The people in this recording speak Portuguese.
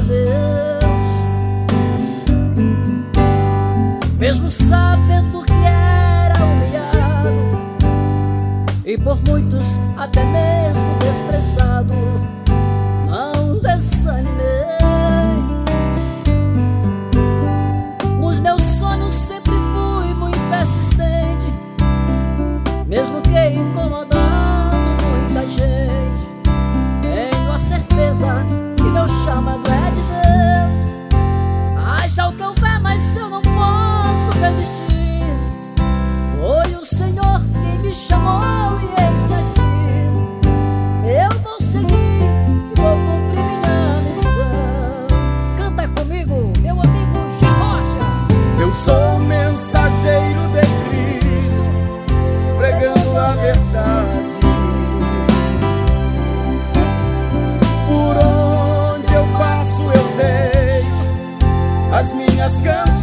Deus, mesmo sabendo que era humilhado e por muitos até mesmo desprezado, não desanimei. Nos meus sonhos sempre fui muito persistente, mesmo que incomodando muita gente. Tenho a certeza que meu chamado é de Deus. Haja o que houver, mas eu não posso desistir. Foi o Senhor quem me chamou e eis-me aqui. Eu vou seguir e vou cumprir minha missão. Canta comigo, meu amigo G. Rocha. Eu sou mensageiro de Cristo, pregando a verdade. Por onde eu passo eu deixo as minhas canções